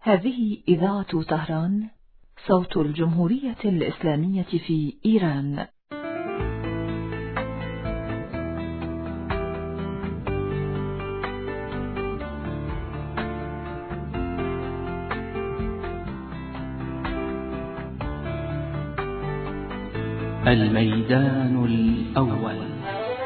هذه إذاعة طهران، صوت الجمهورية الإسلامية في إيران. الميدان الأول.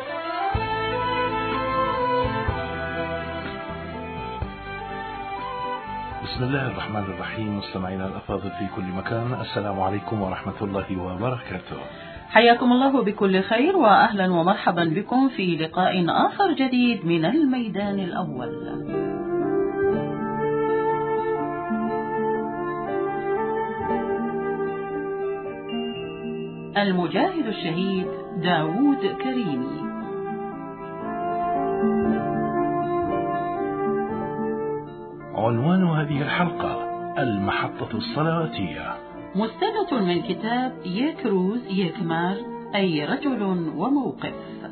بسم الله الرحمن الرحيم. مستمعينا الأفاضل في كل مكان، السلام عليكم ورحمة الله وبركاته. حياكم الله بكل خير، وأهلا ومرحبا بكم في لقاء آخر جديد من الميدان الأول. المجاهد الشهيد داوود كريمي. عنوان هذه الحلقة: المحطة الصلواتية، مستند من كتاب يكروز يكمار، أي رجل وموقف.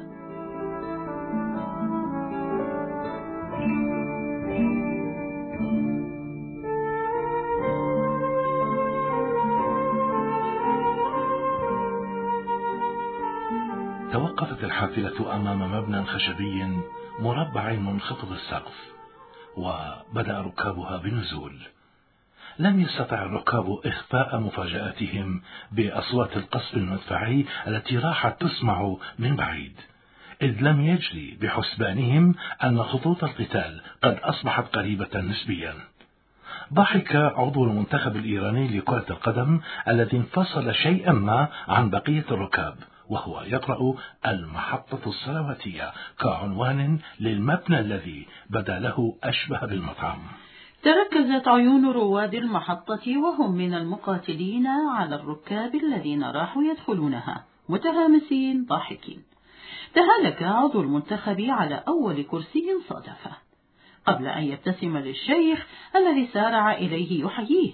توقفت الحافلة أمام مبنى خشبي مربع منخفض السقف، وبدأ ركابها بالنزول. لم يستطع الركاب إخفاء مفاجأتهم بأصوات القصف المدفعي التي راحت تسمع من بعيد، إذ لم يجري بحسبانهم أن خطوط القتال قد أصبحت قريبة نسبيا. ضحك عضو المنتخب الإيراني لكرة القدم الذي انفصل شيئا ما عن بقية الركاب، وهو يقرأ المحطة الصلواتية كعنوان للمبنى الذي بدا له أشبه بالمطعم. تركزت عيون رواد المحطة وهم من المقاتلين على الركاب الذين راحوا يدخلونها متهامسين ضاحكين. تهالك عضو المنتخب على أول كرسي صادفه قبل أن يبتسم للشيخ الذي سارع إليه يحييه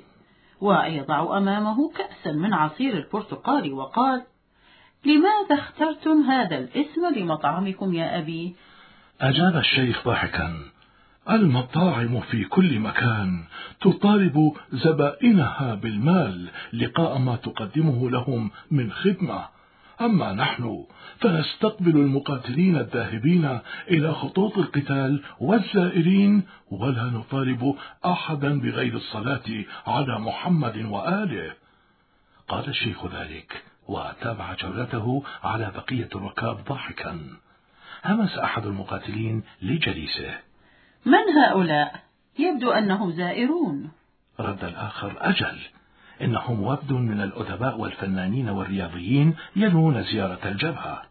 ويضع أمامه كأسا من عصير البرتقال، وقال: لماذا اخترتم هذا الاسم لمطعمكم يا أبي؟ أجاب الشيخ ضاحكا: المطاعم في كل مكان تطالب زبائنها بالمال لقاء ما تقدمه لهم من خدمة، أما نحن فنستقبل المقاتلين الذاهبين إلى خطوط القتال والزائرين، ولا نطالب أحدا بغير الصلاة على محمد وآله. قال الشيخ ذلك وتابع جولته على بقية الركاب ضاحكا. همس أحد المقاتلين لجليسه: من هؤلاء؟ يبدو أنهم زائرون. رد الآخر: أجل، إنهم وفد من الأدباء والفنانين والرياضيين ينوون زيارة الجبهة.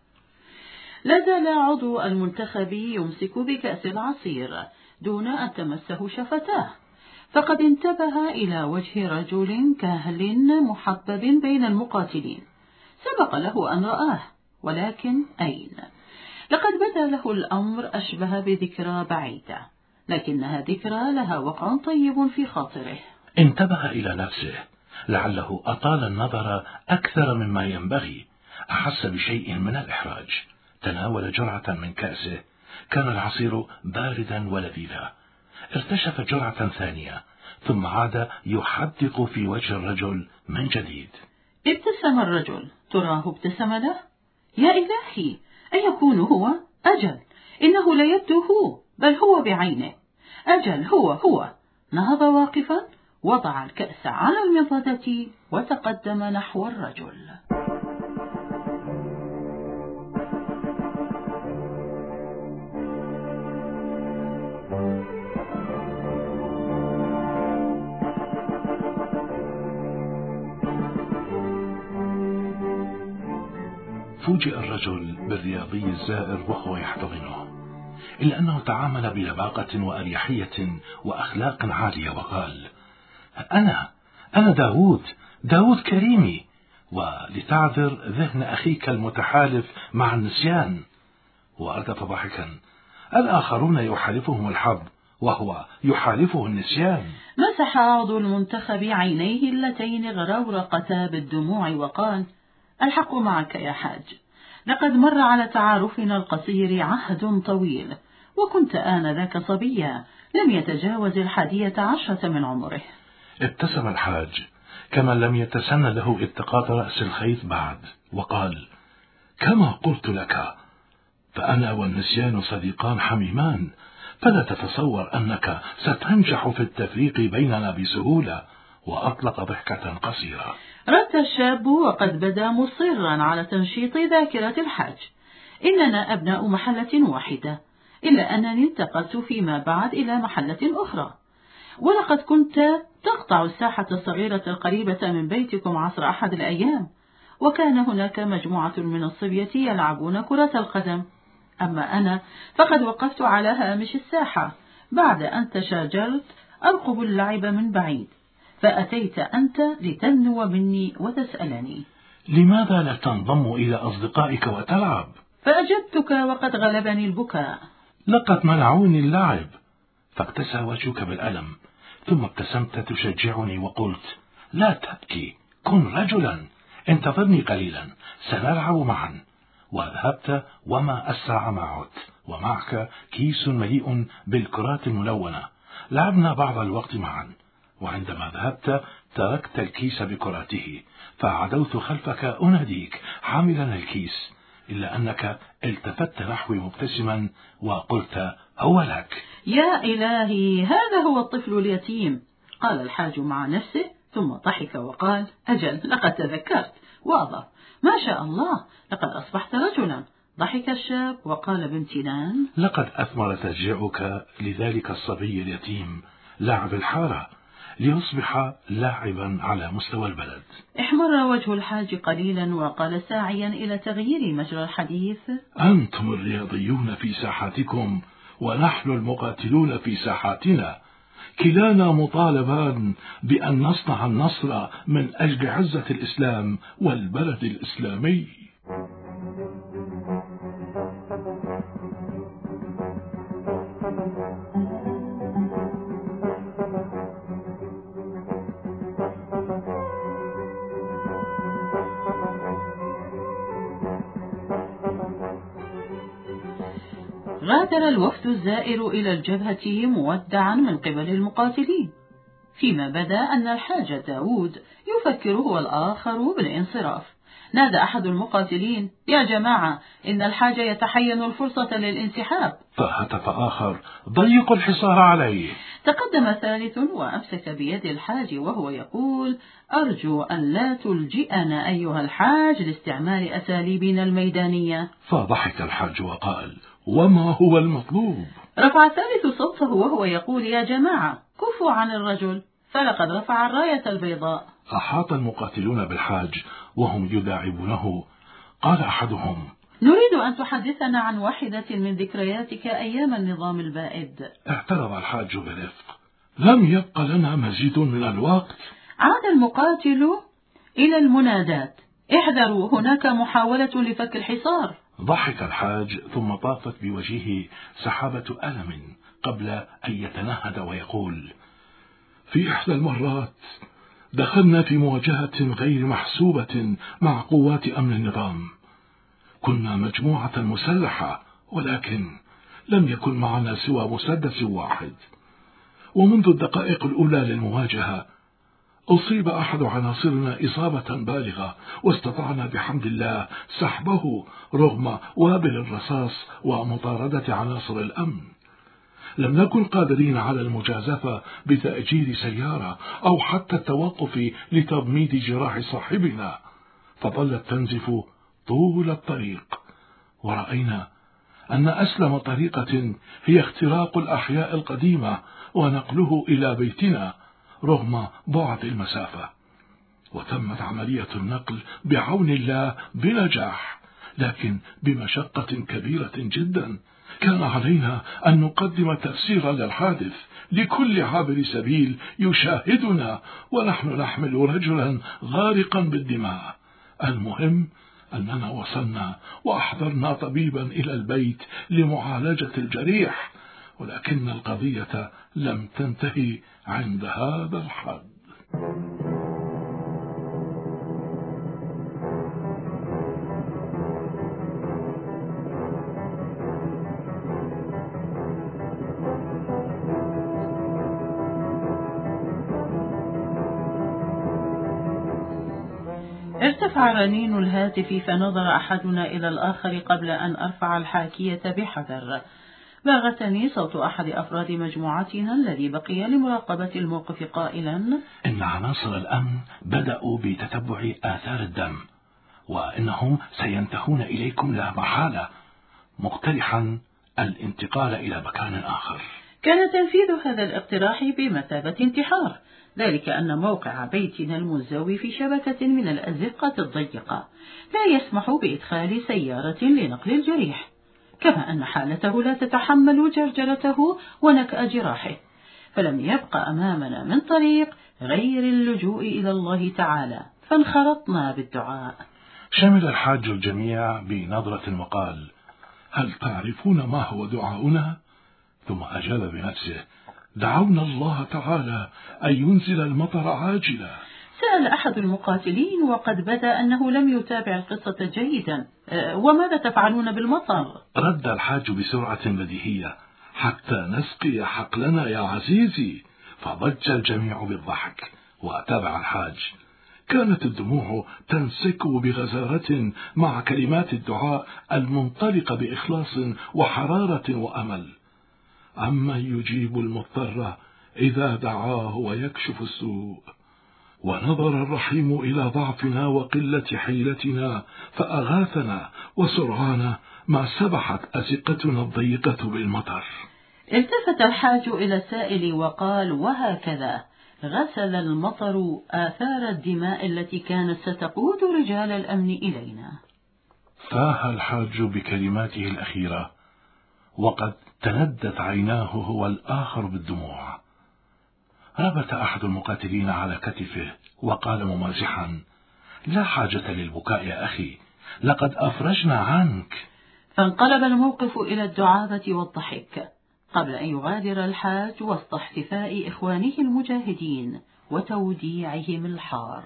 لا زال عضو المنتخب يمسك بكأس العصير دون أن تمسه شفتاه، فقد انتبه إلى وجه رجل كاهل محبب بين المقاتلين. سبق له أن رآه، ولكن أين؟ لقد بدا له الأمر أشبه بذكرى بعيدة، لكنها ذكرى لها وقع طيب في خاطره. انتبه إلى نفسه، لعله أطال النظر أكثر مما ينبغي. أحس بشيء من الإحراج، تناول جرعة من كأسه، كان العصير باردا ولذيذا. ارتشف جرعة ثانية، ثم عاد يحدق في وجه الرجل من جديد. ابتسم الرجل. تراه ابتسم له؟ يا إلهي، أيكون هو؟ أجل، إنه لا يبدو هو، بل هو بعينه. أجل، هو. نهض واقفا، وضع الكأس على المنضدة وتقدم نحو الرجل. فوجئ الرجل بالرياضي الزائر وهو يحتضنه، إلا أنه تعامل بلباقة وأريحية وأخلاق عالية، وقال: أنا داوود كريمي، ولتعذر ذهن أخيك المتحالف مع النسيان. وأردف ضاحكا: الآخرون يحالفهم الحظ وهو يحالفه النسيان. مسح عضو المنتخب عينيه اللتين غرورقتا بالدموع وقال: الحق معك يا حاج، لقد مر على تعارفنا القصير عهد طويل، وكنت آنذاك صبيا لم يتجاوز 11 من عمره. ابتسم الحاج كما لم يتسنى له التقاط رأس الخيط بعد، وقال: كما قلت لك، فأنا والنسيان صديقان حميمان، فلا تتصور أنك ستنجح في التفريق بيننا بسهولة. وأطلق ضحكة قصيرة. رد الشاب وقد بدا مصرا على تنشيط ذاكرة الحاج: إننا أبناء محلة واحدة، إلا أنني انتقلت فيما بعد إلى محلة أخرى، ولقد كنت تقطع الساحة الصغيرة القريبة من بيتكم عصر أحد الأيام، وكان هناك مجموعة من الصبية يلعبون كرة القدم، أما أنا فقد وقفت على هامش الساحة بعد أن تشاجرت أرقب اللعب من بعيد، فأتيت أنت لتدنو مني وتسألني: لماذا لا تنضم إلى أصدقائك وتلعب؟ فأجبتك وقد غلبني البكاء: لقد منعوني اللعب. فاكتسى وجهك بالألم، ثم ابتسمت تشجعني وقلت: لا تبكي، كن رجلا، انتظرني قليلا، سنلعب معا. وذهبت، وما أسرع ما عدت، ومعك كيس مليء بالكرات الملونة. لعبنا بعض الوقت معا، وعندما ذهبت تركت الكيس بكراته، فعدوت خلفك أناديك حاملا الكيس، إلا أنك التفت نحوي مبتسما وقلت: هو لك. يا إلهي، هذا هو الطفل اليتيم، قال الحاج مع نفسه، ثم ضحك وقال: أجل، لقد تذكرت، واضح، ما شاء الله، لقد أصبحت رجلا. ضحك الشاب وقال بامتنان: لقد أثمر تشجيعك لذلك الصبي اليتيم لاعب الحارة ليصبح لاعبا على مستوى البلد. احمر وجه الحاج قليلا وقال ساعيا إلى تغيير مجرى الحديث: أنتم الرياضيون في ساحاتكم، ونحن المقاتلون في ساحاتنا، كلانا مطالبان بأن نصنع النصر من أجل عزة الإسلام والبلد الإسلامي. غادر الوفد الزائر إلى الجبهة مودعا من قبل المقاتلين، فيما بدا أن الحاج داود يفكر هو الآخر بالانصراف. نادى أحد المقاتلين: يا جماعة، إن الحاج يتحين الفرصة للانسحاب. فهتف آخر: ضيقوا الحصار عليه. تقدم ثالث وأمسك بيد الحاج وهو يقول: أرجو أن لا تلجئنا أيها الحاج لاستعمال أساليبنا الميدانية. فضحك الحاج وقال: وما هو المطلوب؟ رفع الثالث صوته وهو يقول: يا جماعة، كفوا عن الرجل، فلقد رفع الراية البيضاء. أحاط المقاتلون بالحاج وهم يداعبونه. قال أحدهم: نريد أن تحدثنا عن واحدة من ذكرياتك أيام النظام البائد. اعترض الحاج برفق: لم يبق لنا مزيد من الوقت. عاد المقاتل إلى المنادات: احذروا، هناك محاولة لفك الحصار. ضحك الحاج، ثم طافت بوجهه سحابة ألم قبل أن يتنهد ويقول: في إحدى المرات دخلنا في مواجهة غير محسوبة مع قوات أمن النظام. كنا مجموعة مسلحة، ولكن لم يكن معنا سوى مسدس واحد. ومنذ الدقائق الأولى للمواجهة أصيب أحد عناصرنا إصابة بالغة، واستطعنا بحمد الله سحبه رغم وابل الرصاص ومطاردة عناصر الأمن. لم نكن قادرين على المجازفة بتأجير سيارة أو حتى التوقف لتضميد جراح صاحبنا، فظلت تنزف طول الطريق. ورأينا أن أسلم طريقة هي اختراق الأحياء القديمة ونقله إلى بيتنا رغم بعد المسافة. وتمت عملية النقل بعون الله بنجاح، لكن بمشقة كبيرة جدا. كان علينا أن نقدم تفسيرا للحادث لكل عابر سبيل يشاهدنا، ونحن نحمل رجلا غارقا بالدماء. المهم أننا وصلنا وأحضرنا طبيبا إلى البيت لمعالجة الجريح، ولكن القضية لم تنتهي عند هذا الحد. ارتفع رنين الهاتف فنظر أحدنا إلى الآخر قبل أن أرفع الحاكية بحذر. باغتني صوت أحد أفراد مجموعتنا الذي بقي لمراقبة الموقف قائلا: إن عناصر الأمن بدأوا بتتبع آثار الدم، وإنهم سينتهون إليكم لا محالة، مقترحا الانتقال إلى مكان آخر. كان تنفيذ هذا الاقتراح بمثابة انتحار، ذلك أن موقع بيتنا المزوي في شبكة من الأزقة الضيقة لا يسمح بإدخال سيارة لنقل الجريح، كما أن حالته لا تتحمل جرجرته ونكأ جراحه، فلم يبق أمامنا من طريق غير اللجوء إلى الله تعالى، فانخرطنا بالدعاء. شمل الحاج الجميع بنظرة وقال: هل تعرفون ما هو دعاؤنا؟ ثم أجاب بنفسه: دعونا الله تعالى أن ينزل المطر عاجلا. سأل أحد المقاتلين وقد بدا أنه لم يتابع القصة جيدا: وماذا تفعلون بالمطر؟ رد الحاج بسرعة بديهية: حتى نسقي حقلنا يا عزيزي. فضج الجميع بالضحك، وتابع الحاج: كانت الدموع تنسكب بغزارة مع كلمات الدعاء المنطلقة بإخلاص وحرارة وأمل. عما يجيب المضطر إذا دعاه ويكشف السوء. ونظر الرحيم إلى ضعفنا وقلة حيلتنا فأغاثنا، وسرعان ما سبحت أزقتنا الضيقة بالمطر. التفت الحاج إلى السائل وقال: وهكذا غسل المطر آثار الدماء التي كانت ستقود رجال الأمن إلينا. فاه الحاج بكلماته الأخيرة وقد تندت عيناه هو الآخر بالدموع. ربت أحد المقاتلين على كتفه وقال ممازحا: لا حاجة للبكاء يا أخي، لقد أفرجنا عنك. فانقلب الموقف إلى الدعابة والضحك قبل أن يغادر الحاج وسط احتفاء إخوانه المجاهدين وتوديعهم الحار.